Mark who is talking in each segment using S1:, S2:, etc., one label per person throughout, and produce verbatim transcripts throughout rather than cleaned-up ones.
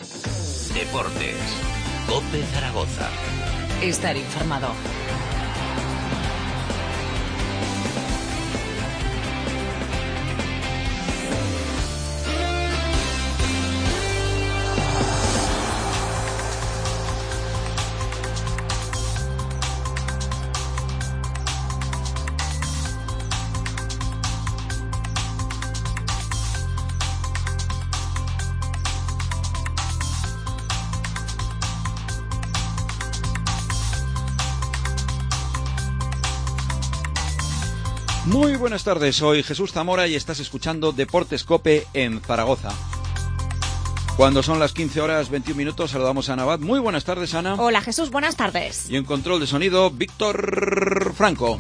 S1: Deportes. COPE Zaragoza.
S2: Estar informado.
S3: Muy buenas tardes, soy Jesús Zamora y estás escuchando Deportes COPE en Zaragoza. Cuando son las quince horas veintiún minutos, saludamos a Ana Abad. Muy buenas tardes, Ana.
S4: Hola, Jesús, buenas tardes.
S3: Y en control de sonido, Víctor Franco.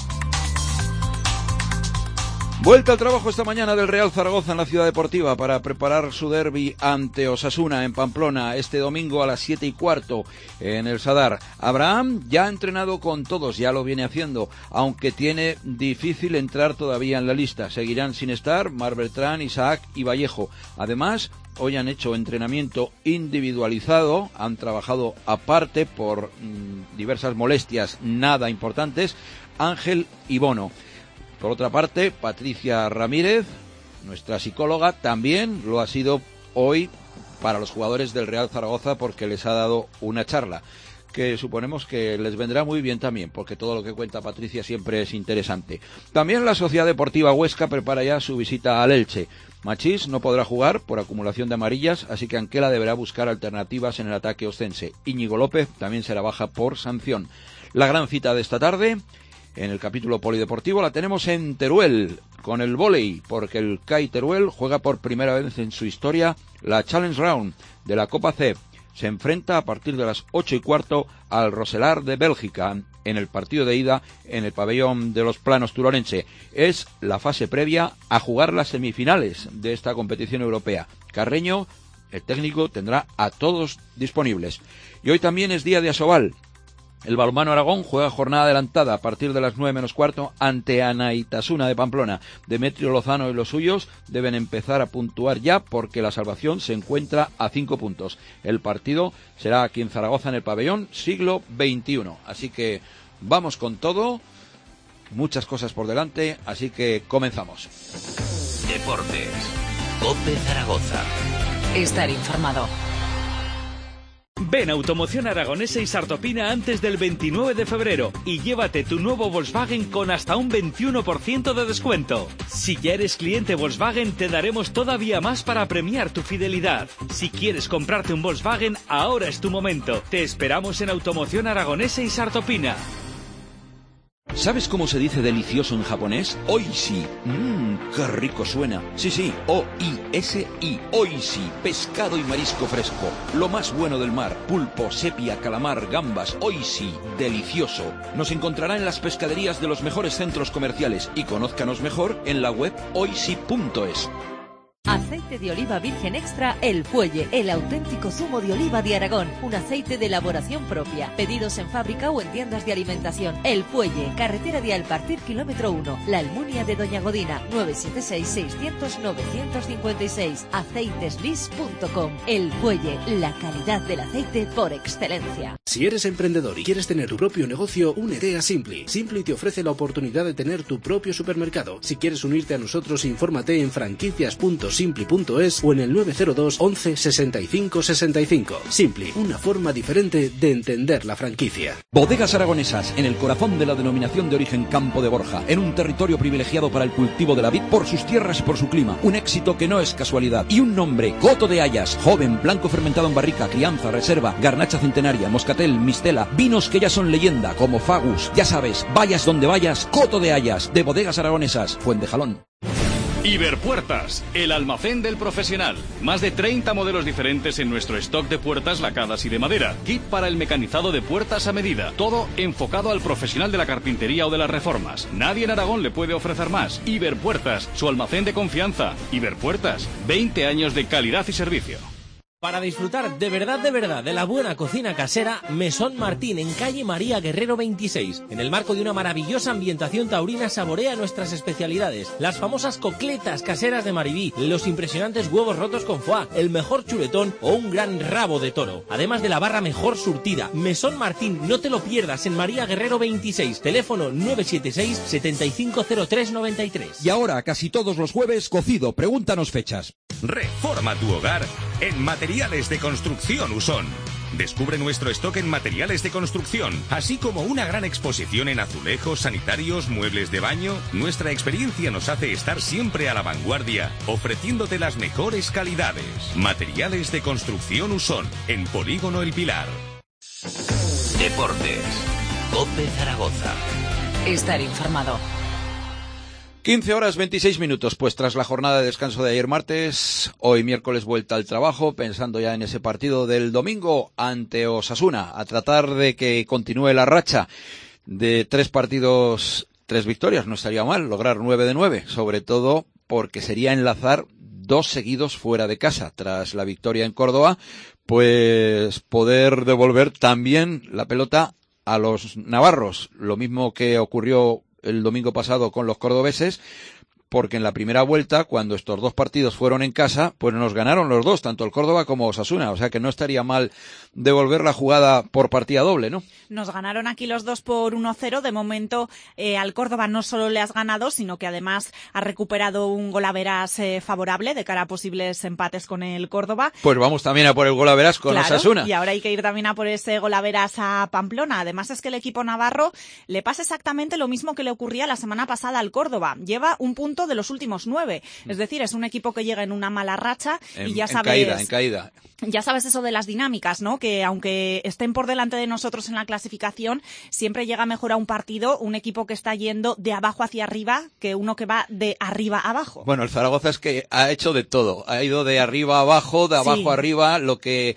S3: Vuelta al trabajo esta mañana del Real Zaragoza en la Ciudad Deportiva para preparar su derbi ante Osasuna en Pamplona este domingo a las siete y cuarto en el Sadar. Abraham ya ha entrenado con todos, ya lo viene haciendo, aunque tiene difícil entrar todavía en la lista. Seguirán sin estar Mar Bertrán, Isaac y Vallejo. Además, hoy han hecho entrenamiento individualizado, han trabajado aparte por mmm, diversas molestias nada importantes, Ángel y Bono. Por otra parte, Patricia Ramírez, nuestra psicóloga, también lo ha sido hoy para los jugadores del Real Zaragoza porque les ha dado una charla que suponemos que les vendrá muy bien también, porque todo lo que cuenta Patricia siempre es interesante. También la Sociedad Deportiva Huesca prepara ya su visita al Elche. Machís no podrá jugar por acumulación de amarillas, así que Anquela deberá buscar alternativas en el ataque oscense. Íñigo López también será baja por sanción. La gran cita de esta tarde, en el capítulo polideportivo, la tenemos en Teruel, con el vóley, porque el C A I Teruel juega por primera vez en su historia la Challenge Round de la Copa C E P. Se enfrenta a partir de las ocho y cuarto al Roselar de Bélgica, en el partido de ida en el pabellón de los Planos turolense. Es la fase previa a jugar las semifinales de esta competición europea. Carreño, el técnico, tendrá a todos disponibles. Y hoy también es día de Asobal. El balonmano Aragón juega jornada adelantada a partir de las nueve menos cuarto ante Anaitasuna de Pamplona. Demetrio Lozano y los suyos deben empezar a puntuar ya porque la salvación se encuentra a cinco puntos. El partido será aquí en Zaragoza en el pabellón siglo veintiuno. Así que vamos con todo, muchas cosas por delante, así que comenzamos.
S1: Deportes. COPE Zaragoza.
S2: Estar informado.
S5: Ven a Automoción Aragonesa y Sartopina antes del veintinueve de febrero y llévate tu nuevo Volkswagen con hasta un veintiuno por ciento de descuento. Si ya eres cliente Volkswagen, te daremos todavía más para premiar tu fidelidad. Si quieres comprarte un Volkswagen, ahora es tu momento. Te esperamos en Automoción Aragonesa y Sartopina.
S3: ¿Sabes cómo se dice delicioso en japonés? Oishi. Mmm, qué rico suena. Sí, sí, O I S I. Oishi. Pescado y marisco fresco. Lo más bueno del mar. Pulpo, sepia, calamar, gambas. Oishi. Delicioso. Nos encontrará en las pescaderías de los mejores centros comerciales y conózcanos mejor en la web oishi punto es.
S6: Aceite de oliva virgen extra El Fuelle, el auténtico zumo de oliva de Aragón, un aceite de elaboración propia. Pedidos en fábrica o en tiendas de alimentación. El Fuelle, carretera de Alpartir, kilómetro uno, La Almunia de Doña Godina, nueve siete seis, seiscientos, novecientos cincuenta y seis, aceiteslis punto com. El Fuelle, la calidad del aceite por excelencia.
S7: Si eres emprendedor y quieres tener tu propio negocio, únete a Simply. Simply te ofrece la oportunidad de tener tu propio supermercado. Si quieres unirte a nosotros, infórmate en franquicias punto simply punto es o en el nueve cero dos once sesenta y cinco sesenta y cinco. Simply, una forma diferente de entender la franquicia.
S3: Bodegas Aragonesas, en el corazón de la denominación de origen Campo de Borja, en un territorio privilegiado para el cultivo de la vid por sus tierras y por su clima. Un éxito que no es casualidad. Y un nombre, Coto de Hayas, joven, blanco fermentado en barrica, crianza, reserva, garnacha centenaria, moscatel, mistela, vinos que ya son leyenda, como Fagus. Ya sabes, vayas donde vayas, Coto de Hayas, de Bodegas Aragonesas, Fuentejalón.
S8: Iberpuertas, el almacén del profesional. Más de treinta modelos diferentes en nuestro stock de puertas lacadas y de madera. Kit para el mecanizado de puertas a medida. Todo enfocado al profesional de la carpintería o de las reformas. Nadie en Aragón le puede ofrecer más. Iberpuertas, su almacén de confianza. Iberpuertas, veinte años de calidad y servicio.
S4: Para disfrutar de verdad, de verdad, de la buena cocina casera, Mesón Martín, en calle María Guerrero veintiséis. En el marco de una maravillosa ambientación taurina, saborea nuestras especialidades. Las famosas cocletas caseras de Maribí, los impresionantes huevos rotos con foie, el mejor chuletón o un gran rabo de toro. Además de la barra mejor surtida. Mesón Martín, no te lo pierdas, en María Guerrero veintiséis. Teléfono nueve siete seis, setenta y cinco cero tres noventa y tres.
S9: Y ahora, casi todos los jueves, cocido. Pregúntanos fechas.
S10: Reforma tu hogar en Materiales de Construcción Usón. Descubre nuestro stock en materiales de construcción, así como una gran exposición en azulejos, sanitarios, muebles de baño. Nuestra experiencia nos hace estar siempre a la vanguardia, ofreciéndote las mejores calidades. Materiales de Construcción Usón, en Polígono El Pilar.
S1: Deportes. COPE Zaragoza.
S2: Estar informado.
S3: quince horas veintiséis minutos, pues tras la jornada de descanso de ayer martes, hoy miércoles vuelta al trabajo, pensando ya en ese partido del domingo ante Osasuna, a tratar de que continúe la racha de tres partidos, tres victorias, no estaría mal, lograr nueve de nueve, sobre todo porque sería enlazar dos seguidos fuera de casa, tras la victoria en Córdoba, pues poder devolver también la pelota a los navarros, lo mismo que ocurrió el domingo pasado con los cordobeses, porque en la primera vuelta, cuando estos dos partidos fueron en casa, pues nos ganaron los dos, tanto el Córdoba como Osasuna, o sea que no estaría mal devolver la jugada por partida doble, ¿no?
S11: Nos ganaron aquí los dos por uno cero, de momento eh, al Córdoba no solo le has ganado, sino que además ha recuperado un golaveras eh, favorable de cara a posibles empates con el Córdoba.
S3: Pues vamos también a por el golaveras con
S11: claro,
S3: Osasuna.
S11: Y ahora hay que ir también a por ese golaveras a Pamplona. Además es que el equipo navarro le pasa exactamente lo mismo que le ocurría la semana pasada al Córdoba. Lleva un punto de los últimos nueve. Es decir, es un equipo que llega en una mala racha
S3: en,
S11: y ya
S3: en
S11: sabes...
S3: caída, en caída.
S11: Ya sabes eso de las dinámicas, ¿no? Que aunque estén por delante de nosotros en la clasificación, siempre llega mejor a un partido un equipo que está yendo de abajo hacia arriba que uno que va de arriba a abajo.
S3: Bueno, el Zaragoza es que ha hecho de todo. Ha ido de arriba a abajo, de abajo
S11: sí.
S3: a arriba, lo que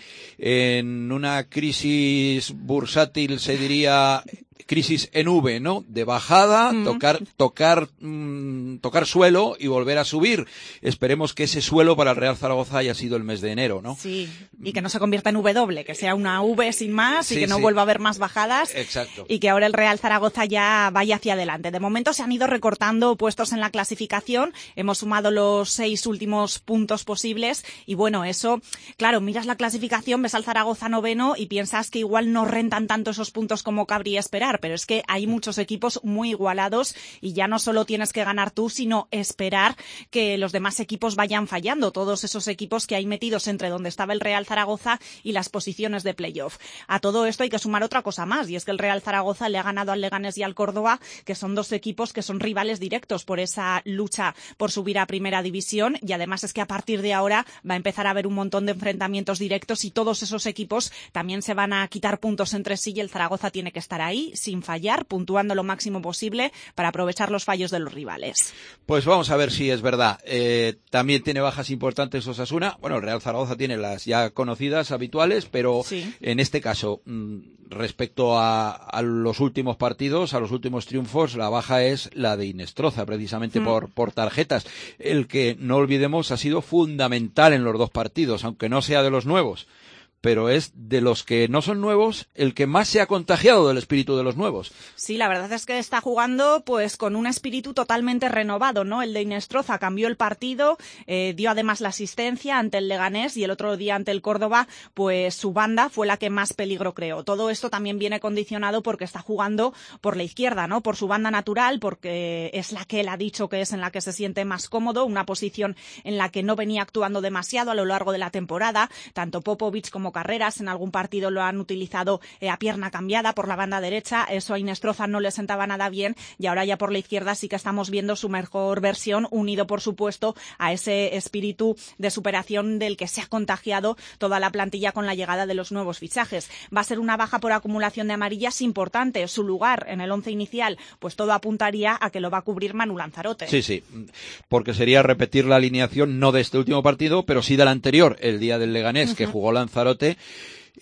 S3: en una crisis bursátil se diría... crisis en V, ¿no? De bajada, mm. tocar, tocar, mmm, tocar suelo y volver a subir. Esperemos que ese suelo para el Real Zaragoza haya sido el mes de enero, ¿no?
S11: Sí, y que no se convierta en W, que sea una V sin más y sí, que no sí. vuelva a haber más bajadas.
S3: Exacto.
S11: Y que ahora el Real Zaragoza ya vaya hacia adelante. De momento se han ido recortando puestos en la clasificación. Hemos sumado los seis últimos puntos posibles y bueno, eso, claro, miras la clasificación, ves al Zaragoza noveno y piensas que igual no rentan tanto esos puntos como cabría esperar. Pero es que hay muchos equipos muy igualados y ya no solo tienes que ganar tú, sino esperar que los demás equipos vayan fallando. Todos esos equipos que hay metidos entre donde estaba el Real Zaragoza y las posiciones de playoff. A todo esto hay que sumar otra cosa más, y es que el Real Zaragoza le ha ganado al Leganés y al Córdoba, que son dos equipos que son rivales directos por esa lucha por subir a Primera División, y además es que a partir de ahora va a empezar a haber un montón de enfrentamientos directos y todos esos equipos también se van a quitar puntos entre sí y el Zaragoza tiene que estar ahí sin fallar, puntuando lo máximo posible para aprovechar los fallos de los rivales.
S3: Pues vamos a ver si es verdad. Eh, también tiene bajas importantes Osasuna. Bueno, el Real Zaragoza tiene las ya conocidas, habituales, pero sí. En este caso, respecto a, a los últimos partidos, a los últimos triunfos, la baja es la de Inestroza, precisamente mm. por, por tarjetas. El que, no olvidemos, ha sido fundamental en los dos partidos, aunque no sea de los nuevos. Pero es de los que no son nuevos el que más se ha contagiado del espíritu de los nuevos.
S11: Sí, la verdad es que está jugando pues con un espíritu totalmente renovado, ¿no? El de Inestroza cambió el partido, eh, dio además la asistencia ante el Leganés y el otro día ante el Córdoba, pues su banda fue la que más peligro creó. Todo esto también viene condicionado porque está jugando por la izquierda, ¿no? Por su banda natural, porque es la que él ha dicho que es en la que se siente más cómodo, una posición en la que no venía actuando demasiado a lo largo de la temporada. Tanto Popovic como Carreras en algún partido lo han utilizado eh, a pierna cambiada por la banda derecha. Eso a Inestroza no le sentaba nada bien y ahora ya por la izquierda sí que estamos viendo su mejor versión, unido por supuesto a ese espíritu de superación del que se ha contagiado toda la plantilla con la llegada de los nuevos fichajes. Va a ser una baja por acumulación de amarillas importante. Su lugar en el once inicial, pues todo apuntaría a que lo va a cubrir Manu Lanzarote.
S3: Sí, sí, porque sería repetir la alineación no de este último partido, pero sí del anterior, el día del Leganés, uh-huh. que jugó Lanzarote.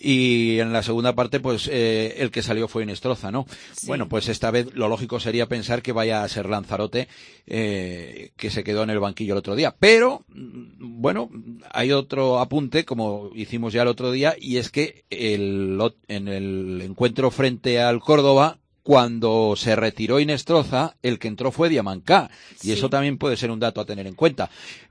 S3: y en la segunda parte pues eh, el que salió fue Inestroza, ¿no? Sí. Bueno, pues esta vez lo lógico sería pensar que vaya a ser Lanzarote, eh, que se quedó en el banquillo el otro día, pero bueno, hay otro apunte, como hicimos ya el otro día, y es que el, en el encuentro frente al Córdoba, cuando se retiró Inestroza, el que entró fue Diamancá, y sí. Eso también puede ser un dato a tener en cuenta.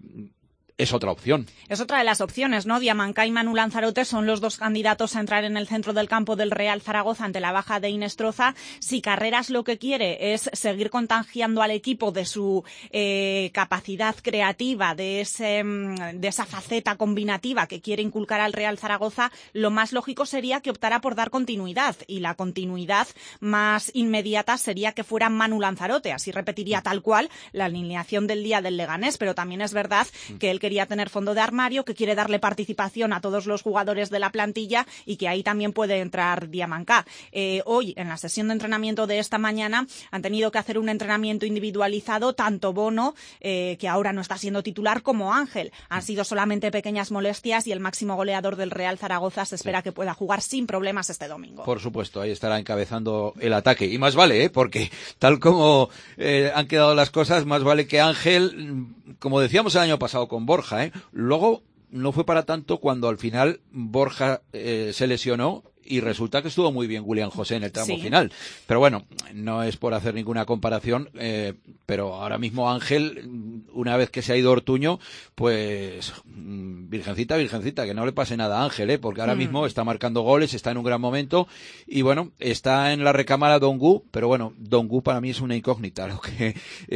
S3: Es otra opción.
S11: Es otra de las opciones, ¿no? Diamancá y Manu Lanzarote son los dos candidatos a entrar en el centro del campo del Real Zaragoza ante la baja de Inestroza. Si Carreras lo que quiere es seguir contagiando al equipo de su eh, capacidad creativa, de, ese, de esa faceta combinativa que quiere inculcar al Real Zaragoza, lo más lógico sería que optara por dar continuidad. Y la continuidad más inmediata sería que fuera Manu Lanzarote. Así repetiría tal cual la alineación del día del Leganés. Pero también es verdad que él quería tener fondo de armario, que quiere darle participación a todos los jugadores de la plantilla y que ahí también puede entrar Diamancá. Eh, hoy, en la sesión de entrenamiento de esta mañana, han tenido que hacer un entrenamiento individualizado, tanto Bono, eh, que ahora no está siendo titular, como Ángel. Han sido solamente pequeñas molestias y el máximo goleador del Real Zaragoza se espera sí. que pueda jugar sin problemas este domingo.
S3: Por supuesto, ahí estará encabezando el ataque. Y más vale, ¿eh? Porque tal como eh, han quedado las cosas, más vale que Ángel, como decíamos el año pasado con Borja, ¿eh? Luego no fue para tanto cuando al final Borja eh, se lesionó y resulta que estuvo muy bien William José en el tramo sí. final. Pero bueno, no es por hacer ninguna comparación, eh, pero ahora mismo Ángel, una vez que se ha ido Ortuño, pues virgencita, virgencita, que no le pase nada a Ángel, ¿eh? Porque ahora mm. mismo está marcando goles, está en un gran momento y bueno, está en la recámara Dongu, pero bueno, Dongu para mí es una incógnita, lo que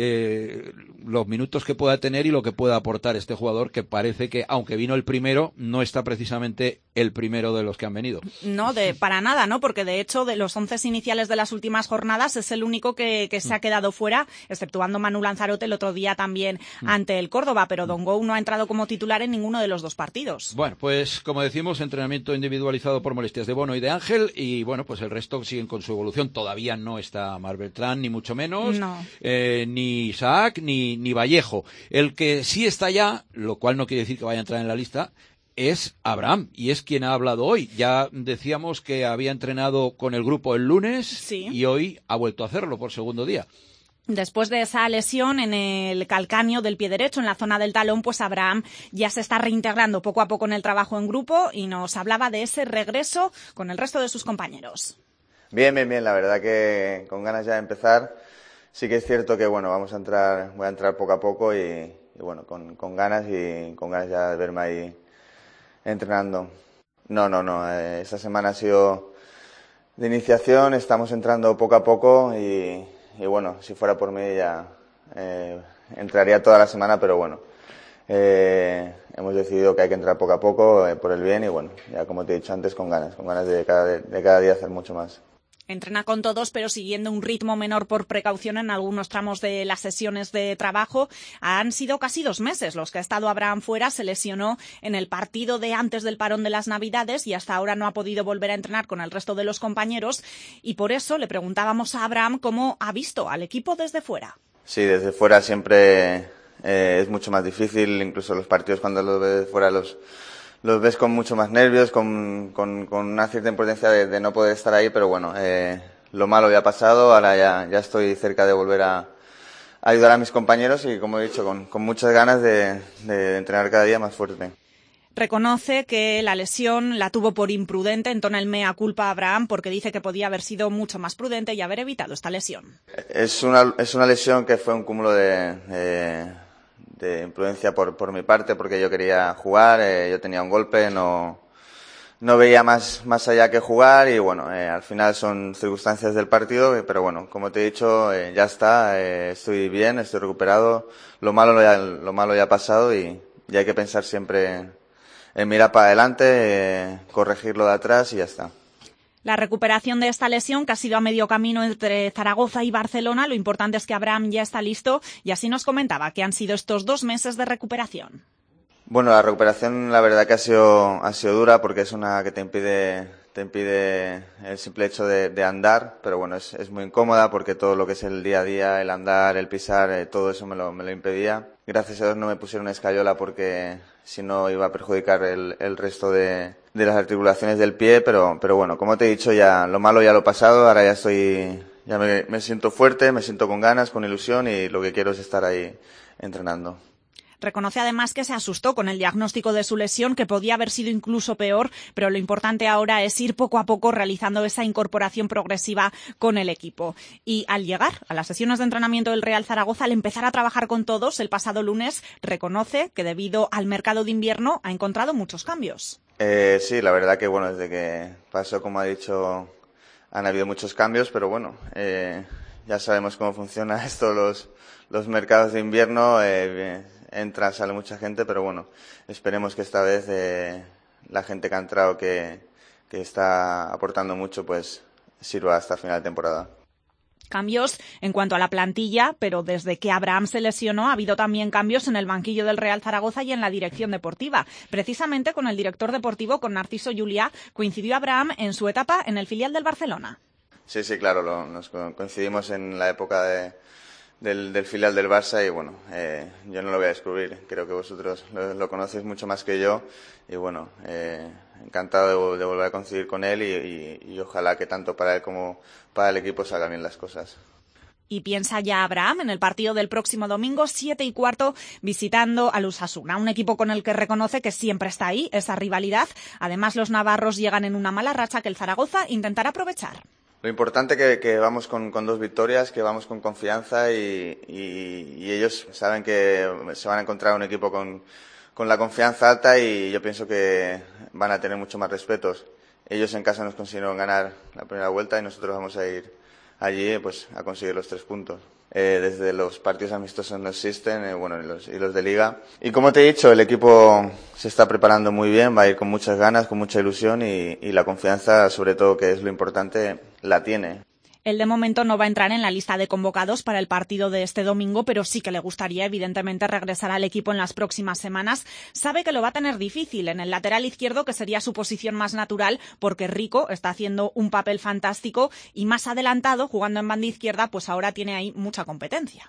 S3: eh, los minutos que pueda tener y lo que pueda aportar este jugador, que parece que, aunque vino el primero, no está precisamente el primero de los que han venido.
S11: No, de, para nada, ¿no? Porque de hecho, de los once iniciales de las últimas jornadas, es el único que, que se ha quedado fuera, exceptuando Manu Lanzarote el otro día también mm. ante el Córdoba, pero Dongu no ha entrado como titular en ninguno de los dos partidos.
S3: Bueno, pues como decimos, entrenamiento individualizado por molestias de Bono y de Ángel, y bueno, pues el resto siguen con su evolución. Todavía no está Marc Beltrán, ni mucho menos,
S11: no.
S3: eh, ni Isaac, ni, ni Vallejo. El que sí está ya, lo cual no quiere decir que vaya a entrar en la lista, es Abraham, y es quien ha hablado hoy. Ya decíamos que había entrenado con el grupo el lunes
S11: sí.
S3: y hoy ha vuelto a hacerlo por segundo día.
S11: Después de esa lesión en el calcáneo del pie derecho, en la zona del talón, pues Abraham ya se está reintegrando poco a poco en el trabajo en grupo y nos hablaba de ese regreso con el resto de sus compañeros.
S12: Bien, bien, bien. La verdad que con ganas ya de empezar. Sí que es cierto que, bueno, vamos a entrar, voy a entrar poco a poco y, y bueno, con, con ganas y con ganas ya de verme ahí entrenando. No, no, no. Eh, esta semana ha sido de iniciación, estamos entrando poco a poco y, y bueno, si fuera por mí ya eh, entraría toda la semana, pero bueno, eh, hemos decidido que hay que entrar poco a poco eh, por el bien y bueno, ya como te he dicho antes, con ganas, con ganas de cada, de cada día hacer mucho más.
S11: Entrena con todos, pero siguiendo un ritmo menor por precaución en algunos tramos de las sesiones de trabajo. Han sido casi dos meses los que ha estado Abraham fuera. Se lesionó en el partido de antes del parón de las Navidades y hasta ahora no ha podido volver a entrenar con el resto de los compañeros. Y por eso le preguntábamos a Abraham cómo ha visto al equipo desde fuera.
S12: Sí, desde fuera siempre eh, es mucho más difícil. Incluso los partidos cuando los ves de fuera los... los ves con mucho más nervios, con, con, con una cierta impotencia de, de no poder estar ahí, pero bueno, eh, lo malo ya ha pasado, ahora ya, ya estoy cerca de volver a, a ayudar a mis compañeros y, como he dicho, con, con muchas ganas de, de entrenar cada día más fuerte.
S11: Reconoce que la lesión la tuvo por imprudente, entona el mea culpa a Abraham porque dice que podía haber sido mucho más prudente y haber evitado esta lesión.
S12: Es una, es una lesión que fue un cúmulo de... de de imprudencia por, por mi parte, porque yo quería jugar, eh, yo tenía un golpe, no, no veía más, más allá que jugar y bueno, eh, al final son circunstancias del partido, pero bueno, como te he dicho, eh, ya está, eh, estoy bien, estoy recuperado, lo malo ya, lo malo ya ha pasado y, y hay que pensar siempre en mirar para adelante, eh, corregirlo de atrás y ya está.
S11: La recuperación de esta lesión, que ha sido a medio camino entre Zaragoza y Barcelona, lo importante es que Abraham ya está listo y así nos comentaba que han sido estos dos meses de recuperación.
S12: Bueno, la recuperación la verdad que ha sido, ha sido dura porque es una que te impide, te impide el simple hecho de, de andar, pero bueno, es, es muy incómoda porque todo lo que es el día a día, el andar, el pisar, eh, todo eso me lo, me lo impedía. Gracias a Dios no me pusieron escayola porque si no iba a perjudicar el, el resto de, de las articulaciones del pie, pero, pero bueno, como te he dicho, ya lo malo ya lo he pasado, ahora ya estoy, ya me, me siento fuerte, me siento con ganas, con ilusión y lo que quiero es estar ahí entrenando.
S11: Reconoce además que se asustó con el diagnóstico de su lesión, que podía haber sido incluso peor, pero lo importante ahora es ir poco a poco realizando esa incorporación progresiva con el equipo. Y al llegar a las sesiones de entrenamiento del Real Zaragoza, al empezar a trabajar con todos el pasado lunes, reconoce que debido al mercado de invierno ha encontrado muchos cambios.
S12: Eh, sí, la verdad que bueno, desde que pasó, como ha dicho, han habido muchos cambios, pero bueno, eh, ya sabemos cómo funciona esto, los, los mercados de invierno. Eh, entra, sale mucha gente, pero bueno, esperemos que esta vez eh, la gente que ha entrado, que, que está aportando mucho, pues sirva hasta final de temporada.
S11: Cambios en cuanto a la plantilla, pero desde que Abraham se lesionó ha habido también cambios en el banquillo del Real Zaragoza y en la dirección deportiva. Precisamente con el director deportivo, con Narciso Juliá, coincidió Abraham en su etapa en el filial del Barcelona.
S12: Sí, sí, claro, lo, nos coincidimos en la época de... Del, del filial del Barça y bueno, eh, yo no lo voy a descubrir, creo que vosotros lo, lo conocéis mucho más que yo y bueno, eh, encantado de, de volver a coincidir con él y, y, y ojalá que tanto para él como para el equipo salgan bien las cosas.
S11: Y piensa ya Abraham en el partido del próximo domingo, siete y cuarto, visitando al Osasuna, un equipo con el que reconoce que siempre está ahí, esa rivalidad. Además, los navarros llegan en una mala racha que el Zaragoza intentará aprovechar.
S12: Lo importante que, que vamos con, con dos victorias, que vamos con confianza y, y, y ellos saben que se van a encontrar un equipo con, con la confianza alta y yo pienso que van a tener mucho más respetos. Ellos en casa nos consiguieron ganar la primera vuelta y nosotros vamos a ir allí pues a conseguir los tres puntos. Eh, desde los partidos amistosos no existen, eh, bueno, y los, y los de Liga. Y como te he dicho, el equipo se está preparando muy bien, va a ir con muchas ganas, con mucha ilusión y, y la confianza, sobre todo, que es lo importante, la tiene.
S11: Él de momento no va a entrar en la lista de convocados para el partido de este domingo, pero sí que le gustaría evidentemente regresar al equipo en las próximas semanas. Sabe que lo va a tener difícil en el lateral izquierdo, que sería su posición más natural, porque Rico está haciendo un papel fantástico y más adelantado, jugando en banda izquierda, pues ahora tiene ahí mucha competencia.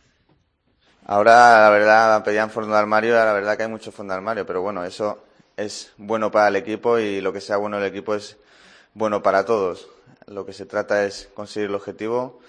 S12: Ahora, la verdad, pedían fondo de armario, la verdad que hay mucho fondo de armario, pero bueno, eso es bueno para el equipo y lo que sea bueno del equipo es bueno para todos. Lo que se trata es conseguir el objetivo.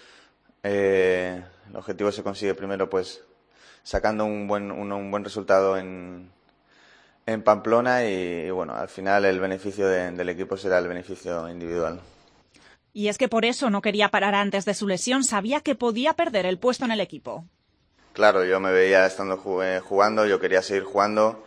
S12: Eh, el objetivo se consigue primero, pues, sacando un buen un, un buen resultado en, en Pamplona y, y, bueno, al final el beneficio de, del equipo será el beneficio individual.
S11: Y es que por eso no quería parar antes de su lesión, sabía que podía perder el puesto en el equipo.
S12: Claro, yo me veía estando jugando, yo quería seguir jugando.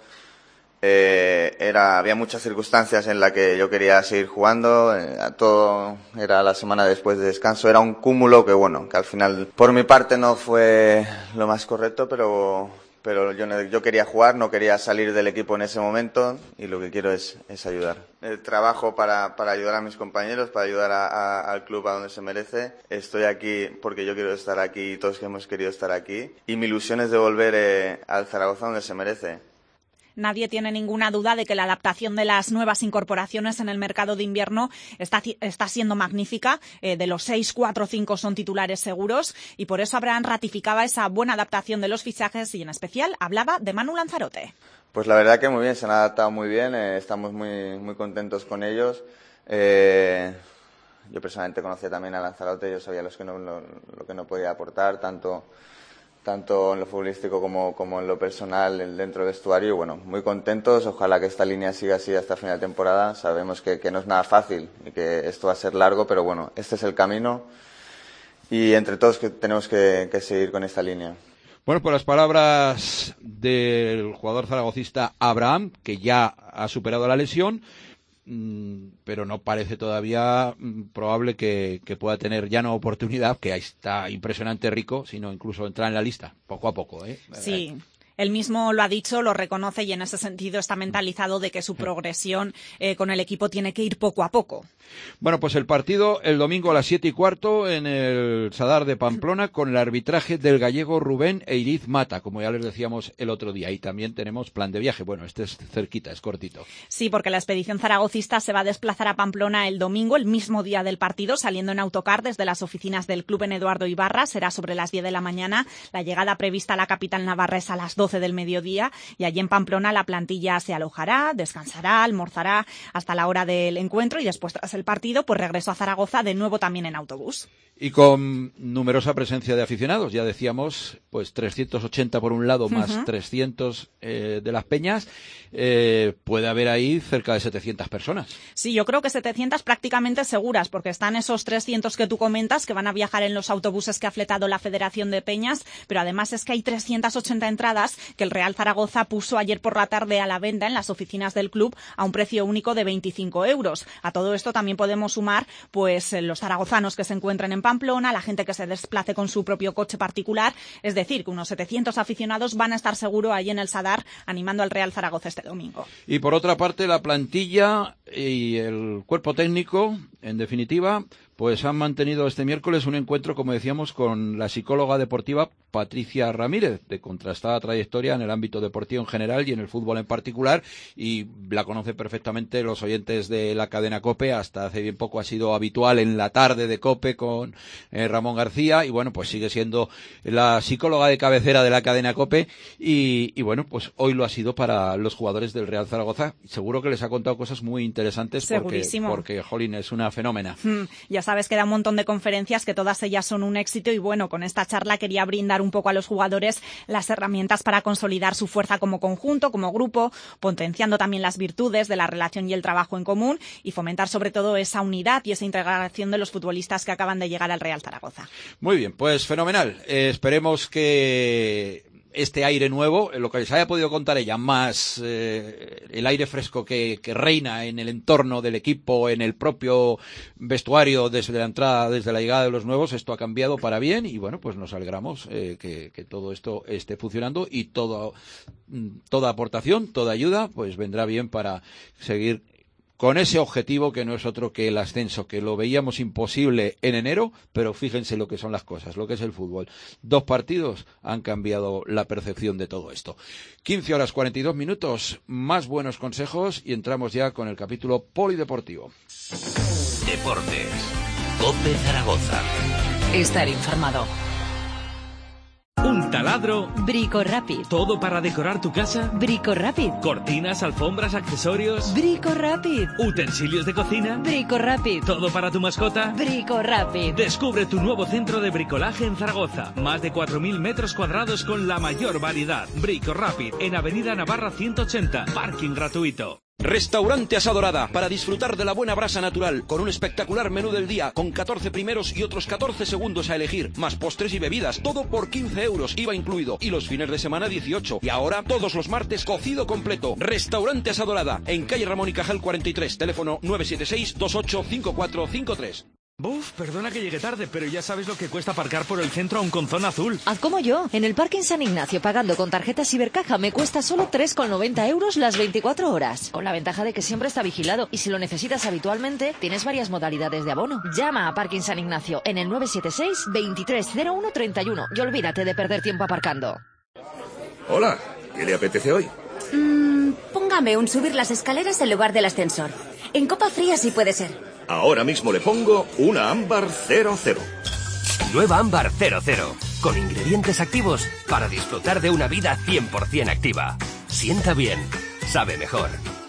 S12: Eh, era, había muchas circunstancias en las que yo quería seguir jugando, eh, todo era la semana después de descanso, era un cúmulo que bueno, que al final por mi parte no fue lo más correcto, pero, pero yo, yo quería jugar, no quería salir del equipo en ese momento y lo que quiero es, es ayudar. El trabajo para, para ayudar a mis compañeros, para ayudar a, a, al club a donde se merece. Estoy aquí porque yo quiero estar aquí y todos que hemos querido estar aquí y mi ilusión es de volver eh, al Zaragoza donde se merece.
S11: Nadie tiene ninguna duda de que la adaptación de las nuevas incorporaciones en el mercado de invierno está, está siendo magnífica. Eh, de los seis, cuatro o cinco son titulares seguros y por eso Abraham ratificaba esa buena adaptación de los fichajes y en especial hablaba de Manu Lanzarote.
S12: Pues la verdad que muy bien, se han adaptado muy bien, eh, estamos muy, muy contentos con ellos. Eh, yo personalmente conocía también a Lanzarote, yo sabía los que no, lo, lo que no podía aportar, tanto... tanto en lo futbolístico como, como en lo personal dentro del vestuario y bueno, muy contentos, ojalá que esta línea siga así hasta final de temporada, sabemos que, que no es nada fácil y que esto va a ser largo, pero bueno, este es el camino y entre todos que tenemos que, que seguir con esta línea.
S3: Bueno, pues las palabras del jugador zaragocista Abraham, que ya ha superado la lesión, pero no parece todavía probable que, que pueda tener ya no oportunidad, que ahí está impresionante Rico, sino incluso entrar en la lista, poco a poco, ¿eh?
S11: Sí. Él mismo lo ha dicho, lo reconoce y en ese sentido está mentalizado de que su progresión eh, con el equipo tiene que ir poco a poco.
S3: Bueno, pues el partido el domingo a las siete y cuarto en el Sadar de Pamplona con el arbitraje del gallego Rubén Eiriz Mata, como ya les decíamos el otro día. Y también tenemos plan de viaje. Bueno, este es cerquita, es cortito.
S11: Sí, porque la expedición zaragocista se va a desplazar a Pamplona el domingo, el mismo día del partido, saliendo en autocar desde las oficinas del club en Eduardo Ibarra. Será sobre las diez de la mañana. La llegada prevista a la capital navarra es a las doce doce del mediodía, y allí en Pamplona la plantilla se alojará, descansará, almorzará hasta la hora del encuentro y después, tras el partido, pues regreso a Zaragoza de nuevo también en autobús.
S3: Y con numerosa presencia de aficionados, ya decíamos, pues trescientos ochenta por un lado, más uh-huh. trescientos eh, de las Peñas, eh, puede haber ahí cerca de setecientas personas.
S11: Sí, yo creo que setecientas prácticamente seguras, porque están esos trescientos que tú comentas, que van a viajar en los autobuses que ha fletado la Federación de Peñas, pero además es que hay trescientas ochenta entradas que el Real Zaragoza puso ayer por la tarde a la venta en las oficinas del club a un precio único de veinticinco euros. A todo esto también podemos sumar pues los zaragozanos que se encuentren en Pamplona, la gente que se desplace con su propio coche particular, es decir, que unos setecientos aficionados van a estar seguro ahí en el Sadar animando al Real Zaragoza este domingo.
S3: Y por otra parte, la plantilla y el cuerpo técnico, en definitiva, pues han mantenido este miércoles un encuentro, como decíamos, con la psicóloga deportiva Patricia Ramírez, de contrastada trayectoria en el ámbito deportivo en general y en el fútbol en particular, y la conocen perfectamente los oyentes de la cadena COPE. Hasta hace bien poco ha sido habitual en la tarde de COPE con eh, Ramón García, y bueno, pues sigue siendo la psicóloga de cabecera de la cadena COPE, y, y bueno, pues hoy lo ha sido para los jugadores del Real Zaragoza. Seguro que les ha contado cosas muy interesantes, porque, porque jolín, es una fenómena.
S11: Mm, ya sabes que da un montón de conferencias, que todas ellas son un éxito, y bueno, con esta charla quería brindar un poco a los jugadores las herramientas para consolidar su fuerza como conjunto, como grupo, potenciando también las virtudes de la relación y el trabajo en común, y fomentar sobre todo esa unidad y esa integración de los futbolistas que acaban de llegar al Real Zaragoza.
S3: Muy bien, pues fenomenal. Eh, esperemos que este aire nuevo, lo que les haya podido contar ella, más eh, el aire fresco que, que reina en el entorno del equipo, en el propio vestuario desde la entrada, desde la llegada de los nuevos, esto ha cambiado para bien, y bueno, pues nos alegramos eh, que, que todo esto esté funcionando, y todo, toda aportación, toda ayuda, pues vendrá bien para seguir con ese objetivo que no es otro que el ascenso, que lo veíamos imposible en enero, pero fíjense lo que son las cosas, lo que es el fútbol. Dos partidos han cambiado la percepción de todo esto. quince horas cuarenta y dos minutos, más buenos consejos, y entramos ya con el capítulo polideportivo.
S1: Deportes. COPE Zaragoza.
S2: Estar informado.
S5: Un taladro.
S6: Brico Rapid.
S5: Todo para decorar tu casa.
S6: Brico Rapid.
S5: Cortinas, alfombras, accesorios.
S6: Brico Rapid.
S5: Utensilios de cocina.
S6: Brico Rapid.
S5: Todo para tu mascota.
S6: Brico Rapid.
S5: Descubre tu nuevo centro de bricolaje en Zaragoza. Más de cuatro mil metros cuadrados con la mayor variedad. Brico Rapid, en Avenida Navarra ciento ochenta. Parking gratuito.
S9: Restaurante Asadorada, para disfrutar de la buena brasa natural, con un espectacular menú del día, con catorce primeros y otros catorce segundos a elegir, más postres y bebidas, todo por quince euros, I V A incluido, y los fines de semana dieciocho. Y ahora, todos los martes, cocido completo. Restaurante Asadorada, en calle Ramón y Cajal cuarenta y tres, teléfono nueve siete seis, dos ocho cinco cuatro cinco tres.
S5: Buf, perdona que llegue tarde, pero ya sabes lo que cuesta aparcar por el centro a un Conzón azul.
S6: Haz como yo. En el Parking San Ignacio, pagando con tarjeta Cibercaja, me cuesta solo tres con noventa euros las veinticuatro horas. Con la ventaja de que siempre está vigilado, y si lo necesitas habitualmente, tienes varias modalidades de abono. Llama a Parking San Ignacio en el nueve siete seis, veintitrés cero uno treinta y uno y olvídate de perder tiempo aparcando.
S13: Hola, ¿qué le apetece hoy?
S14: Mm, póngame un subir las escaleras en lugar del ascensor. En copa fría sí puede ser.
S13: Ahora mismo le pongo una ámbar cero cero.
S1: Nueva ámbar cero cero, con ingredientes activos para disfrutar de una vida cien por ciento activa. Sienta bien, sabe mejor.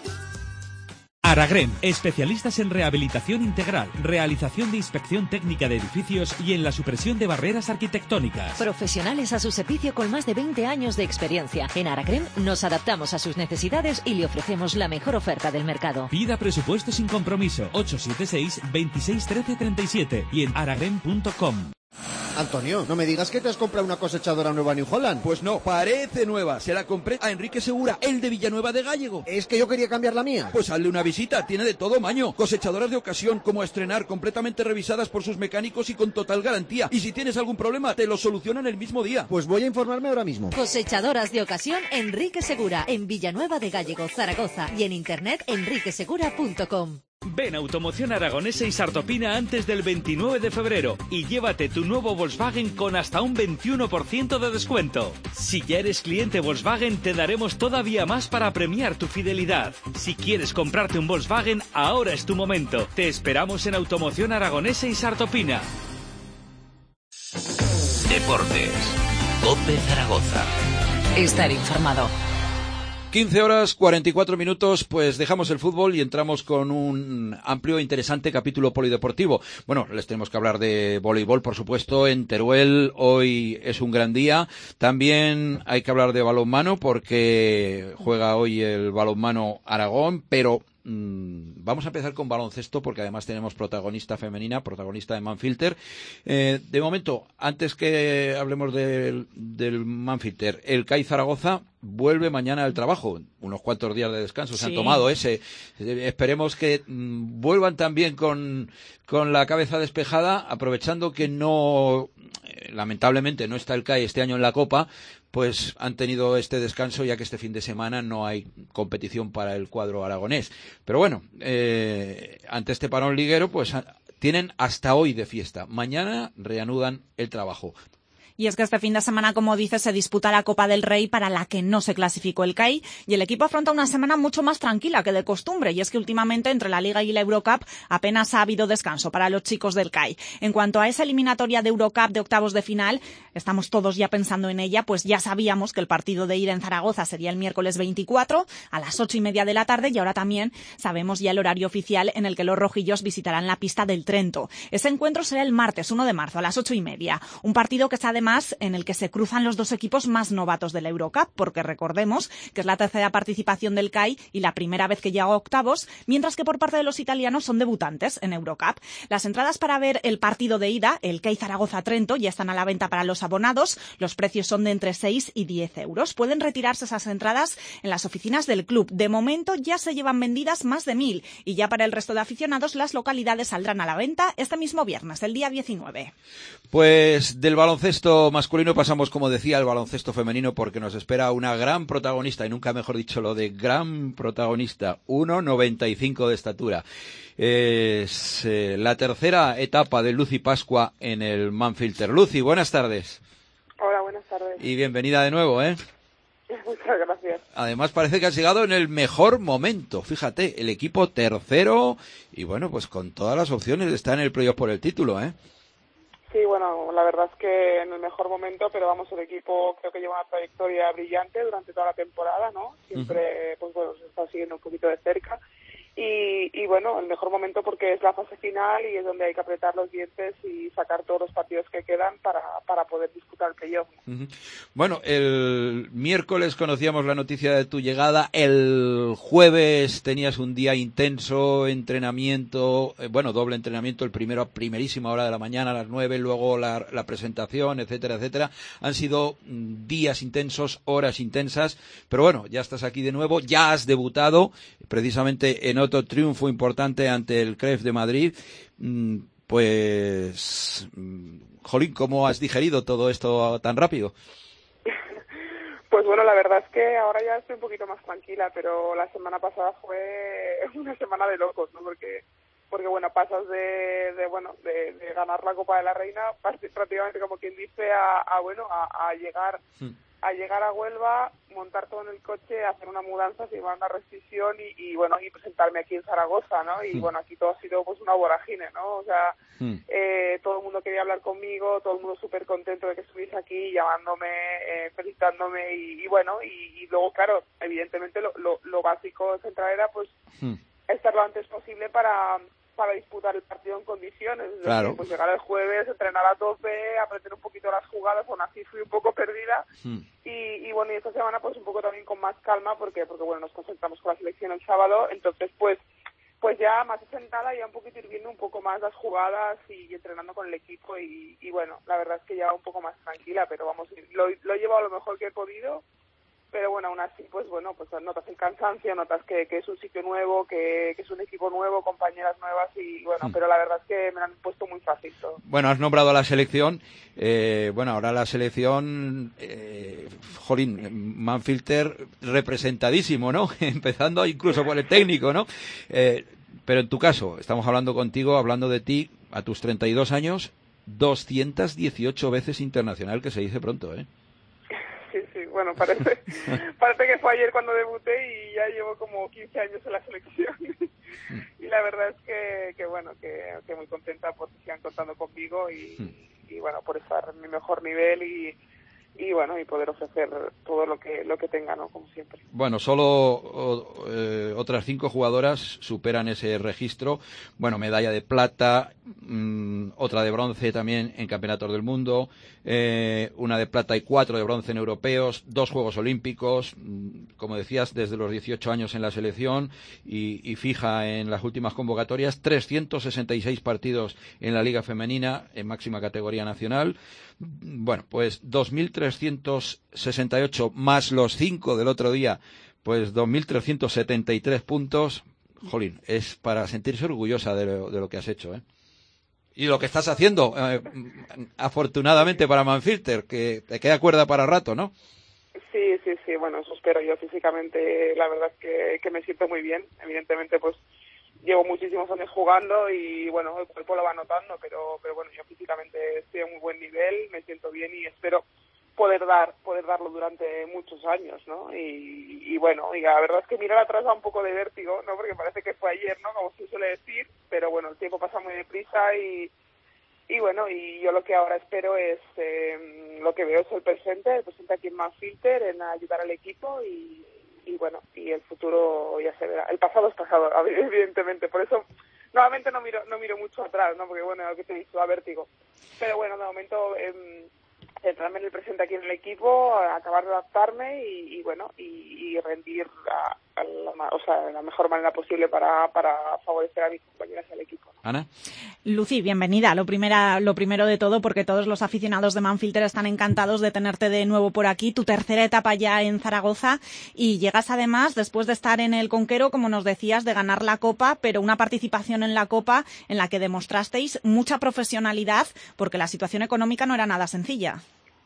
S5: Aragrem, especialistas en rehabilitación integral, realización de inspección técnica de edificios y en la supresión de barreras arquitectónicas.
S6: Profesionales a su servicio con más de veinte años de experiencia. En Aragrem nos adaptamos a sus necesidades y le ofrecemos la mejor oferta del mercado.
S5: Pida presupuesto sin compromiso. ocho siete seis, veintiséis trece treinta y siete y en aragrem punto com.
S15: Antonio, no me digas que te has comprado una cosechadora nueva New Holland.
S9: Pues no, parece nueva. Se la compré a Enrique Segura, el de Villanueva de Gállego.
S15: Es que yo quería cambiar la mía.
S9: Pues hazle una visita, tiene de todo maño. Cosechadoras de ocasión, como a estrenar, completamente revisadas por sus mecánicos y con total garantía. Y si tienes algún problema, te lo solucionan el mismo día.
S15: Pues voy a informarme ahora mismo.
S6: Cosechadoras de ocasión Enrique Segura, en Villanueva de Gállego, Zaragoza, y en internet enrique segura punto com.
S5: Ven a Automoción Aragonesa y Sartopina antes del veintinueve de febrero y llévate tu nuevo Volkswagen con hasta un veintiuno por ciento de descuento. Si ya eres cliente Volkswagen, te daremos todavía más para premiar tu fidelidad. Si quieres comprarte un Volkswagen, ahora es tu momento. Te esperamos en Automoción Aragonesa y Sartopina.
S1: Deportes. COPE Zaragoza.
S2: estar informado.
S3: quince horas cuarenta y cuatro minutos, pues dejamos el fútbol y entramos con un amplio e interesante capítulo polideportivo. Bueno, les tenemos que hablar de voleibol, por supuesto, en Teruel. Hoy es un gran día. También hay que hablar de balonmano porque juega hoy el balonmano Aragón, pero mmm, vamos a empezar con baloncesto porque además tenemos protagonista femenina, protagonista de Manfilter. Eh, de momento, antes que hablemos del, del Manfilter, el C A I Zaragoza vuelve mañana al trabajo. Unos cuantos días de descanso se han
S11: Sí.
S3: tomado ese. Esperemos que mm, vuelvan también con, con la cabeza despejada, aprovechando que no, eh, lamentablemente no está el C A I este año en la Copa, pues han tenido este descanso ya que este fin de semana no hay competición para el cuadro aragonés. Pero bueno, eh, ante este parón liguero, pues tienen hasta hoy de fiesta. Mañana reanudan el trabajo.
S11: Y es que este fin de semana, como dice, se disputa la Copa del Rey para la que no se clasificó el C A I y el equipo afronta una semana mucho más tranquila que de costumbre. Y es que últimamente entre la Liga y la Eurocup apenas ha habido descanso para los chicos del C A I. En cuanto a esa eliminatoria de Eurocup de octavos de final, estamos todos ya pensando en ella, pues ya sabíamos que el partido de ida en Zaragoza sería el miércoles veinticuatro a las ocho y media de la tarde y ahora también sabemos ya el horario oficial en el que los rojillos visitarán la pista del Trento. Ese encuentro será el martes uno de marzo a las ocho y media. Un partido que está además en el que se cruzan los dos equipos más novatos de la Eurocup, porque recordemos que es la tercera participación del C A I y la primera vez que llega a octavos, mientras que por parte de los italianos son debutantes en Eurocup. Las entradas para ver el partido de ida, el C A I Zaragoza-Trento, ya están a la venta para los abonados. Los precios son de entre seis y diez euros. Pueden retirarse esas entradas en las oficinas del club. De momento ya se llevan vendidas más de mil y ya para el resto de aficionados las localidades saldrán a la venta este mismo viernes, el día diecinueve.
S3: Pues del baloncesto masculino pasamos, como decía, al baloncesto femenino porque nos espera una gran protagonista, y nunca mejor dicho lo de gran protagonista, uno noventa y cinco de estatura. Es eh, la tercera etapa de Lucy Pascua en el Manfilter. Lucy, buenas tardes.
S16: Hola, buenas tardes.
S3: Y bienvenida de nuevo, ¿eh?
S16: Muchas gracias.
S3: Además parece que has llegado en el mejor momento. Fíjate, el equipo tercero y bueno, pues con todas las opciones de estar en el playoff por el título, ¿eh?
S16: Sí, bueno, la verdad es que en el mejor momento, pero vamos, el equipo creo que lleva una trayectoria brillante durante toda la temporada, ¿no? Siempre, uh-huh. pues bueno, se está siguiendo un poquito de cerca. Y, y bueno, el mejor momento porque es la fase final y es donde hay que apretar los dientes y sacar todos los partidos que quedan para, para poder disputar el playoff.
S3: Uh-huh. Bueno, el miércoles conocíamos la noticia de tu llegada, el jueves tenías un día intenso, entrenamiento, eh, bueno, doble entrenamiento, el primero a primerísima hora de la mañana a las nueve, luego la, la presentación, etcétera, etcétera. Han sido mm, días intensos, horas intensas, pero bueno, ya estás aquí de nuevo, ya has debutado precisamente en otro triunfo importante ante el C R E F de Madrid. Pues, jolín, ¿cómo has digerido todo esto tan rápido?
S16: Pues bueno, la verdad es que ahora ya estoy un poquito más tranquila, pero la semana pasada fue una semana de locos, ¿no? Porque, porque bueno, pasas de, de bueno, de, de ganar la Copa de la Reina prácticamente como quien dice a, a bueno, a, a llegar... Hmm. a llegar a Huelva, montar todo en el coche, hacer una mudanza, firmar una rescisión y, y bueno, y presentarme aquí en Zaragoza, ¿no? Y mm. bueno, aquí todo ha sido pues una vorágine, ¿no? O sea, mm. eh, todo el mundo quería hablar conmigo, todo el mundo súper contento de que estuviese aquí, llamándome, eh, felicitándome y, y bueno, y, y luego, claro, evidentemente lo, lo, lo básico central era pues mm. estar lo antes posible para... para disputar el partido en condiciones, es
S3: claro.
S16: decir, pues llegar el jueves, entrenar a tope, aprender un poquito las jugadas, aún así fui un poco perdida hmm. y, y bueno, y esta semana pues un poco también con más calma porque porque bueno, nos concentramos con la selección el sábado, entonces pues pues ya más sentada, ya un poquito ir viendo un poco más las jugadas y, y entrenando con el equipo y, y bueno, la verdad es que ya un poco más tranquila, pero vamos, lo, lo he llevado lo mejor que he podido. Pero bueno, aún así, pues bueno, pues notas el cansancio, notas que, que es un sitio nuevo, que, que es un equipo nuevo, compañeras nuevas y bueno, hmm. pero la verdad es que me lo han puesto muy fácil todo.
S3: Bueno, has nombrado a la selección, eh, bueno, ahora la selección, eh, jolín, Manfilter representadísimo, ¿no? Empezando incluso por el técnico, ¿no? Eh, pero en tu caso, estamos hablando contigo, hablando de ti, a tus treinta y dos años, doscientas dieciocho veces internacional, que se dice pronto, ¿eh?
S16: Sí, sí, bueno, parece parece que fue ayer cuando debuté y ya llevo como quince años en la selección. Y la verdad es que, que bueno, que, que muy contenta porque sigan contando conmigo y, y bueno, por estar en mi mejor nivel y, y bueno, y poder ofrecer todo lo que lo que tenga, ¿no? Como siempre.
S3: Bueno, solo o, eh, otras cinco jugadoras superan ese registro. Bueno, medalla de plata, mmm, otra de bronce también en campeonatos del mundo, eh, una de plata y cuatro de bronce en europeos, dos Juegos Olímpicos, mmm, como decías, desde los dieciocho años en la selección y, y fija en las últimas convocatorias, trescientos sesenta y seis partidos en la Liga Femenina en máxima categoría nacional. Bueno, pues dos mil trescientos sesenta y ocho más los cinco del otro día, pues dos mil trescientos setenta y tres puntos. Jolín, es para sentirse orgullosa de lo, de lo que has hecho, ¿eh? Y lo que estás haciendo, eh, afortunadamente para Manfilter, que te queda cuerda para rato, ¿no?
S16: Sí, sí, sí, bueno, eso espero yo. Físicamente, la verdad es que, que me siento muy bien. Evidentemente, pues llevo muchísimos años jugando y bueno, el cuerpo lo va notando, pero pero bueno, yo físicamente estoy a muy buen nivel, me siento bien y espero poder dar poder darlo durante muchos años, ¿no? Y, y bueno, y la verdad es que mirar atrás da un poco de vértigo, ¿no? Porque parece que fue ayer, ¿no? Como se suele decir, pero bueno, el tiempo pasa muy deprisa y y bueno, y yo lo que ahora espero es, eh, lo que veo es el presente, el presente aquí en Manfilter, en ayudar al equipo y y bueno, y el futuro ya se verá. El pasado es pasado, evidentemente, por eso nuevamente no miro no miro mucho atrás, ¿no? Porque bueno, lo que te he dicho, a vértigo. Pero bueno, de momento eh, centrarme en el presente aquí en el equipo, acabar de adaptarme y, y bueno, y, y rendir a, a la, o sea, de la mejor manera posible para, para favorecer a mis compañeras y al equipo.
S3: Ana.
S11: Lucy, bienvenida. Lo, primera, lo primero de todo, porque todos los aficionados de Manfilter están encantados de tenerte de nuevo por aquí. Tu tercera etapa ya en Zaragoza y llegas además, después de estar en el Conquero, como nos decías, de ganar la Copa, pero una participación en la Copa en la que demostrasteis mucha profesionalidad, porque la situación económica no era nada sencilla.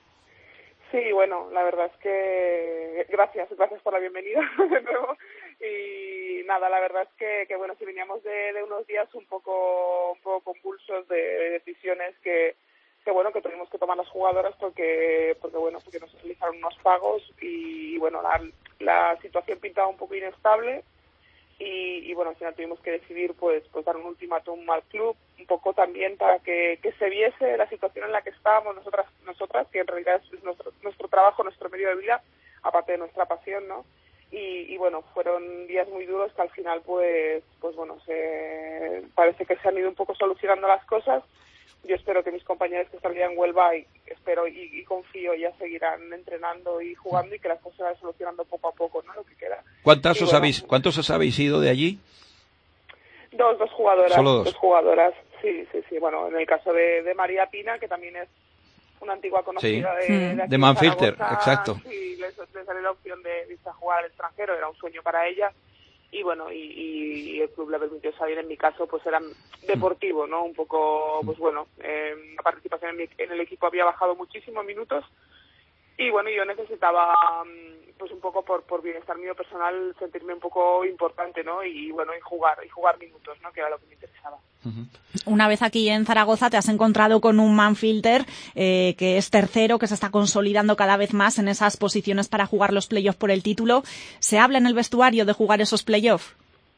S16: Sí, bueno, la verdad es que gracias, gracias por la bienvenida de nuevo. Y nada, la verdad es que, que bueno, si veníamos de, de unos días un poco un poco convulsos de, de decisiones que, que bueno, que tuvimos que tomar las jugadoras porque porque bueno, porque nos realizaron unos pagos y, y bueno, la, la situación pintaba un poco inestable y, y bueno, al final tuvimos que decidir pues pues dar un ultimátum al club, un poco también para que, que se viese la situación en la que estábamos nosotras nosotras que en realidad es nuestro nuestro trabajo, nuestro medio de vida, aparte de nuestra pasión, ¿no? Y, y bueno, fueron días muy duros que al final pues pues bueno, se parece que se han ido un poco solucionando las cosas. Yo espero que mis compañeros que están ya en Huelva y espero y, y confío ya seguirán entrenando y jugando y que las cosas se vayan solucionando poco a poco, ¿no? Lo que queda.
S3: ¿Cuántas
S16: y
S3: os
S16: bueno,
S3: habéis cuántos os habéis ido de allí?
S16: Dos, dos jugadoras.
S3: Solo dos.
S16: Dos jugadoras, sí, sí, sí. Bueno, en el caso de, de María Pina, que también es una antigua conocida
S3: Sí.
S16: de, de, aquí
S3: De Manfilter,
S16: Zaragoza,
S3: exacto.
S16: Sí, le, le salió la opción de, de irse a jugar al extranjero, era un sueño para ella. Y bueno, y, y el club le permitió salir, en mi caso, pues era deportivo, ¿no? Un poco, pues bueno, eh, la participación en, mi, en el equipo había bajado muchísimos minutos. Y bueno, yo necesitaba, pues un poco por, por bienestar mío personal, sentirme un poco importante, ¿no? Y bueno, y jugar, y jugar minutos, ¿no? Que era lo que me interesaba.
S11: Una vez aquí en Zaragoza te has encontrado con un Manfilter eh, que es tercero, que se está consolidando cada vez más en esas posiciones para jugar los playoffs por el título. ¿Se habla en el vestuario de jugar esos playoffs?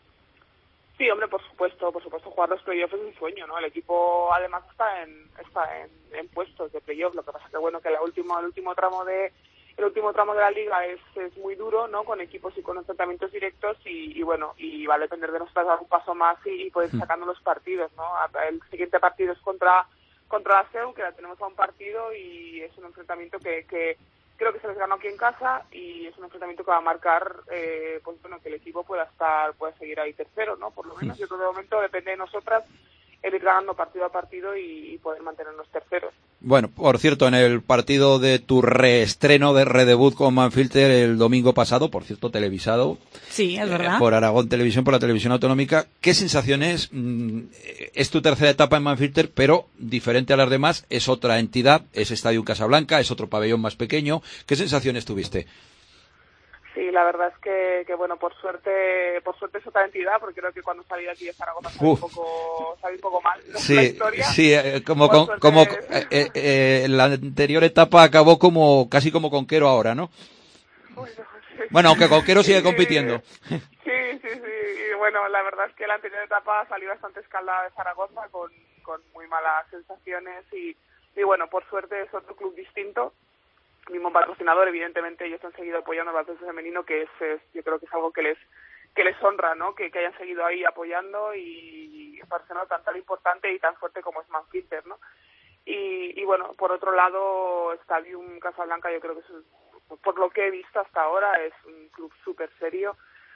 S16: Sí, hombre, por supuesto, por supuesto, jugar los playoffs es un sueño, ¿no? El equipo además está en está en, en puestos de playoff, lo que pasa que bueno, que la última, el último tramo de el último tramo de la liga es, es muy duro, ¿no? Con equipos y con enfrentamientos directos y, y bueno, y va a depender de nosotros dar un paso más y, y poder ir sacando los partidos, ¿no? El siguiente partido es contra contra la S E U, que la tenemos a un partido y es un enfrentamiento que, que creo que se les ganó aquí en casa y es un enfrentamiento que va a marcar eh, pues bueno, que el equipo pueda estar pueda seguir ahí tercero, ¿no? Por lo menos yo creo que de momento depende de nosotras el ir ganando partido a partido y, y poder mantenernos terceros.
S3: Bueno, por cierto, en el partido de tu reestreno de redebut con Manfilter el domingo pasado, por cierto, televisado.
S11: Sí, es verdad.
S3: Eh, por Aragón Televisión, por la televisión autonómica. ¿Qué sensaciones? Mm, es tu tercera etapa en Manfilter, pero diferente a las demás, es otra entidad, es Estadio Casablanca, es otro pabellón más pequeño. ¿Qué sensaciones tuviste?
S16: Sí, la verdad es que, que bueno, por suerte, por suerte es otra entidad, porque creo que cuando salí de aquí de Zaragoza salí un poco, salí un poco mal, ¿no?
S3: Sí,
S16: La historia.
S3: sí, eh, como,
S16: Por
S3: con,
S16: suerte-
S3: como eh, eh, eh, la anterior etapa acabó como casi como Conquero ahora, ¿no?
S16: Bueno, sí.
S3: Bueno, aunque Conquero sigue
S16: Sí,
S3: compitiendo.
S16: Sí, sí, sí. Y bueno, la verdad es que la anterior etapa salí bastante escaldada de Zaragoza con, con muy malas sensaciones y, y bueno, por suerte es otro club distinto. mismo patrocinador, evidentemente ellos han seguido apoyando al baloncesto femenino, que es, es yo creo que es algo que les que les honra, ¿no? Que, que hayan seguido ahí apoyando y patrocinando tan tan importante y tan fuerte como es Manfilter, ¿no? Y, y bueno, por otro lado, Stadium Casablanca, yo creo que es, por lo que he visto hasta ahora, es un club súper serio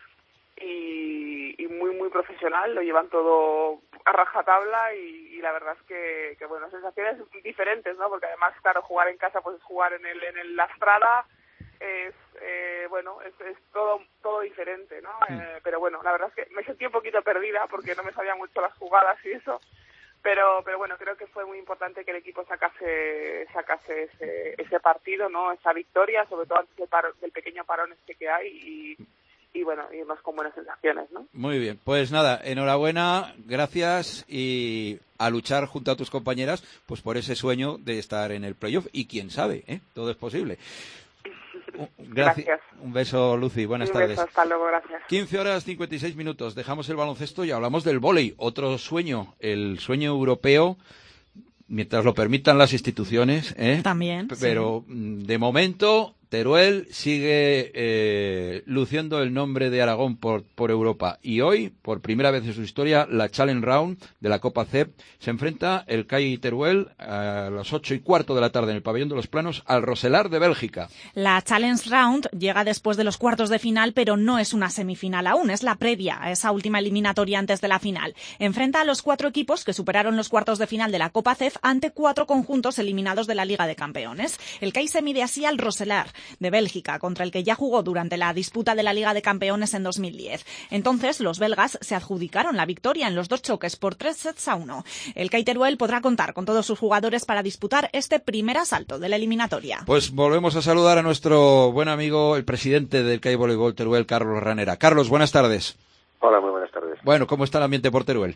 S16: y, y muy muy profesional, lo llevan todo a rajatabla y, y la verdad es que, que bueno, sensaciones diferentes, ¿no? Porque además, claro, jugar en casa pues es jugar en el en el La Strada, es eh, bueno, es, es todo todo diferente, ¿no? Sí. Eh, pero bueno, la verdad es que me sentí un poquito perdida porque no me sabían mucho las jugadas y eso, pero pero bueno, creo que fue muy importante que el equipo sacase sacase ese, ese partido, ¿no? Esa victoria, sobre todo antes del, paro, del pequeño parón este que hay y y bueno, irnos con buenas sensaciones, ¿no?
S3: Muy bien, pues nada, enhorabuena, gracias y a luchar junto a tus compañeras pues por ese sueño de estar en el playoff y quién sabe, ¿eh? Todo es posible. Gracias. Gracias. Un beso, Lucy. Buenas Un tardes.
S16: Beso, hasta luego, gracias.
S3: quince horas cincuenta y seis minutos. Dejamos el baloncesto y hablamos del vóley. Otro sueño, el sueño europeo, mientras lo permitan las instituciones, ¿eh?
S11: También.
S3: Pero
S11: sí.
S3: De momento, Teruel sigue eh, luciendo el nombre de Aragón por, por Europa. Y hoy, por primera vez en su historia, la Challenge Round de la Copa C E P se enfrenta el C A I Teruel a las ocho y cuarto de la tarde en el Pabellón de los Planos al Roselar de Bélgica.
S11: La Challenge Round llega después de los cuartos de final, pero no es una semifinal aún, es la previa a esa última eliminatoria antes de la final. Enfrenta a los cuatro equipos que superaron los cuartos de final de la Copa C E F ante cuatro conjuntos eliminados de la Liga de Campeones. El C A I se mide así al Roselar de Bélgica, contra el que ya jugó durante la disputa de la Liga de Campeones en dos mil diez. Entonces, los belgas se adjudicaron la victoria en los dos choques por tres sets a uno. El C A I Teruel podrá contar con todos sus jugadores para disputar este primer asalto de la eliminatoria.
S3: Pues volvemos a saludar a nuestro buen amigo, el presidente del C A I Voleibol Teruel, Carlos Ranera. Carlos, buenas tardes.
S17: Hola, muy buenas tardes.
S3: Bueno, ¿cómo está el ambiente por Teruel?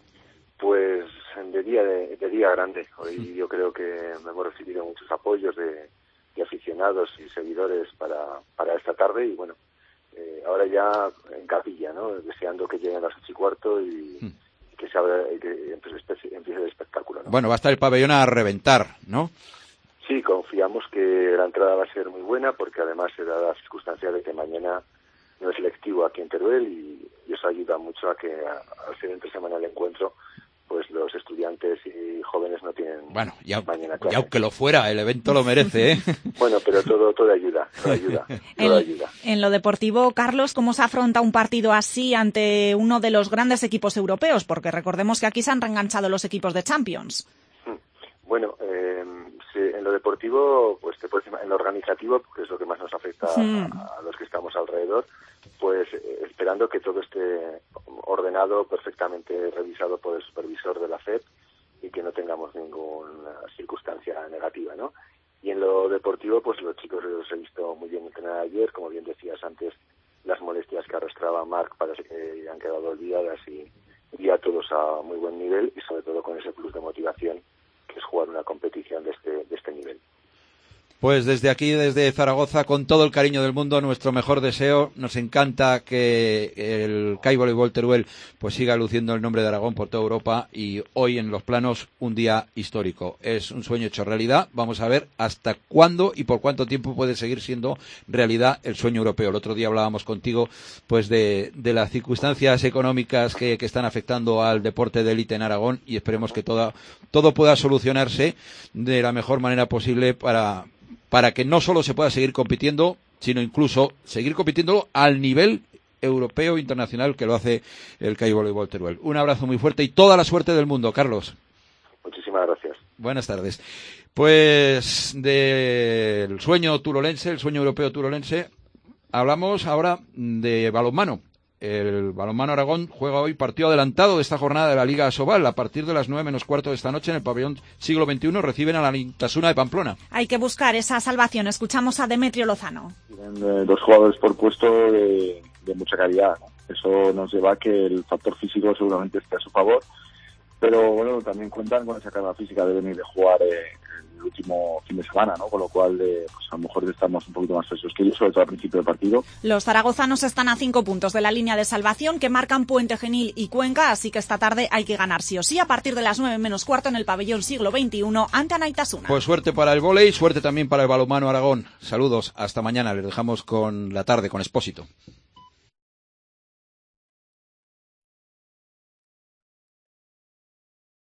S17: Pues de día de, de día grande. Hoy sí. Yo creo que hemos recibido muchos apoyos de de aficionados y seguidores para, para esta tarde y bueno, eh, ahora ya en capilla, ¿no? Deseando que lleguen las ocho y cuarto y, hmm. y que se abra, y que empiece, empiece el espectáculo, ¿no?
S3: Bueno, va a estar el pabellón a reventar, ¿no?
S17: Sí, confiamos que la entrada va a ser muy buena porque además se da la circunstancia de que mañana no es lectivo aquí en Teruel y, y eso ayuda mucho a que a, al ser entre semana el encuentro pues los estudiantes y jóvenes no tienen
S3: bueno, ya,
S17: mañana clase.
S3: Y aunque lo fuera, el evento lo merece, ¿eh?
S17: Bueno, pero todo todo ayuda, todo ayuda, todo
S11: en,
S17: ayuda.
S11: En lo deportivo, Carlos, ¿cómo se afronta un partido así ante uno de los grandes equipos europeos? Porque recordemos que aquí se han reenganchado los equipos de Champions.
S17: Bueno, eh, sí, en lo deportivo, pues te puedes, en lo organizativo, que es lo que más nos afecta mm. a, a los que estamos alrededor, pues eh, esperando que todo esté ordenado, perfectamente revisado por el supervisor de la F E P y que no tengamos ninguna circunstancia negativa, ¿no? Y en lo deportivo, pues los chicos los he visto muy bien entrenar ayer, como bien decías antes, las molestias que arrastraba Marc parece que han quedado olvidadas y ya todos a muy buen nivel y sobre todo con ese plus de motivación que es jugar una competición de este, de este nivel.
S3: Pues desde aquí, desde Zaragoza, con todo el cariño del mundo, nuestro mejor deseo. Nos encanta que el C A I Voleibol Teruel pues siga luciendo el nombre de Aragón por toda Europa y hoy en los planos un día histórico. Es un sueño hecho realidad. Vamos a ver hasta cuándo y por cuánto tiempo puede seguir siendo realidad el sueño europeo. El otro día hablábamos contigo pues de, de las circunstancias económicas que, que están afectando al deporte de élite en Aragón y esperemos que toda, todo pueda solucionarse de la mejor manera posible para... para que no solo se pueda seguir compitiendo, sino incluso seguir compitiendo al nivel europeo e internacional que lo hace el C A I Voleibol Teruel. Un abrazo muy fuerte y toda la suerte del mundo, Carlos.
S17: Muchísimas gracias.
S3: Buenas tardes. Pues del sueño turolense, el sueño europeo turolense, hablamos ahora de balonmano. El balonmano Aragón juega hoy partido adelantado de esta jornada de la Liga Asobal. A partir de las nueve menos cuarto de esta noche en el pabellón Siglo veintiuno reciben a la Lintasuna de Pamplona.
S11: Hay que buscar esa salvación. Escuchamos a Demetrio Lozano.
S18: Tienen dos jugadores por puesto de, de mucha calidad. Eso nos lleva a que el factor físico seguramente esté a su favor pero bueno, también cuentan con esa carga física de venir de jugar eh, el último fin de semana, ¿no? Con lo cual, eh, pues a lo mejor estamos un poquito más fresos que ellos, sobre todo al principio del partido.
S11: Los zaragozanos están a cinco puntos de la línea de salvación que marcan Puente Genil y Cuenca, así que esta tarde hay que ganar sí o sí a partir de las nueve menos cuarto en el pabellón Siglo veintiuno ante Anaitasuna.
S3: Pues suerte para el vóley, suerte también para el balonmano Aragón. Saludos, hasta mañana, les dejamos con la tarde, con Expósito.